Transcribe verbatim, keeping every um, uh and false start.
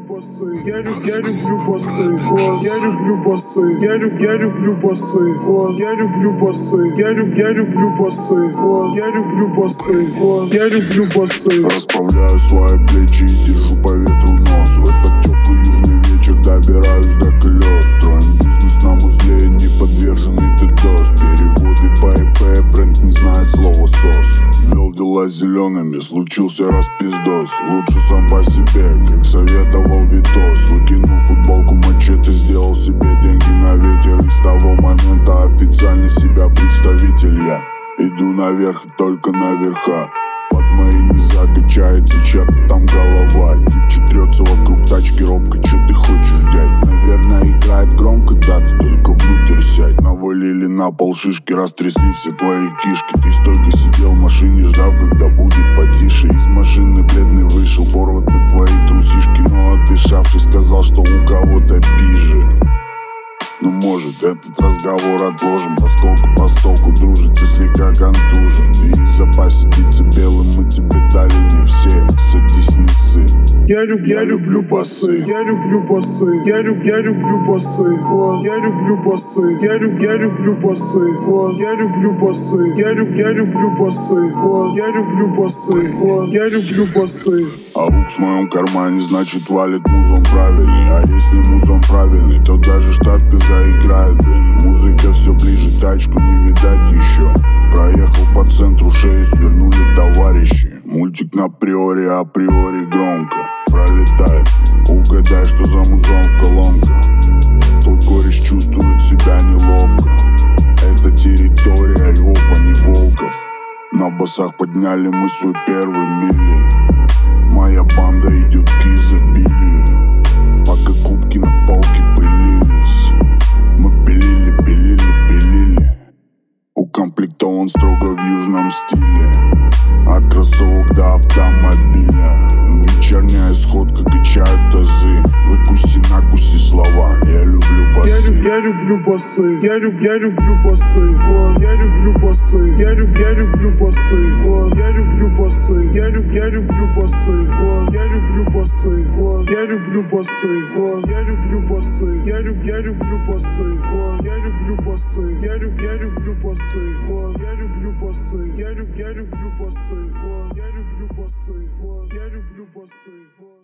басы, я люблю, я люблю басы, о, я люблю басы, я люблю, я люблю басы, о, я люблю басы, я люблю, я люблю басы, о, я люблю басы, о, я люблю басы. Расправляю свои плечи и держу по ветру нос. В этот теплый южный вечер добираюсь до колес. Строим бизнес на узле, не подверженный ддос. Переводы по ИП, бренд не знает слова сос. Вел дела с зелеными, случился распиздос. Лучше сам по себе, как советовал Витос. Выкинул футболку мачете, сделал себе деньги на ветер. И с того момента официально себя представитель я. Иду наверх и только наверха. Под моей не закачается чья-то там голова. Типчик трется вокруг тачки робко, чё ты хочешь, дядь? Наверное, играет громко, да, ты только внутрь сядь. Навалили на пол шишки, растрясли все твои кишки. Ты стойко сидел в машине, ждав, когда будет потише. Из машины бледный вышел, порваты твои трусишки. Но отдышавший сказал, что у кого-то пиже. Ну может этот разговор отложим, поскольку постолку дружит, ты слегка контужен. И в запасе децибелы мы тебе дали не все. Садись, не ссы. Я люблю, Я люблю басы, я люблю басы, я люблю, я люблю басы, о, я люблю басы, я люблю, я люблю басы, о, я люблю басы, я люблю, я люблю басы, о, я люблю басы, о, я люблю басы. А лук в моем кармане, значит валит музон правильный. А если музон правильный, то даже штаты заиграют, блин. Музыка все ближе, тачку не видать еще. Проехал по центру, шею свернули товарищи. Мультик на приоре, априори громко пролетает. Угадай, что за музон в колонках. Твой кореш чувствует себя неловко. Это территория львов, а не волков. На басах подняли мы свой первый мили. Моя банда идет к изобилию. Пока кубки на полке пылились, мы пилили, пилили, пилили. Укомплектован строго в южном стиле. От кроссовок до автомобиля. Вечерняя сходка, качают тазы. Выкуси, накуси слова. Я люблю басы. Я люблю басы, я люблю, я люблю басы, о, я люблю басы, я люблю, я люблю басы, о, я люблю басы, я люблю, я люблю басы, о, я люблю басы, о, я люблю басы, о, я люблю басы, я люблю, я люблю басы, о, я люблю басы, я люблю, я люблю басы, о, я люблю басы, я люблю, я люблю басы, о, я люблю басы, о, я люблю басы, о.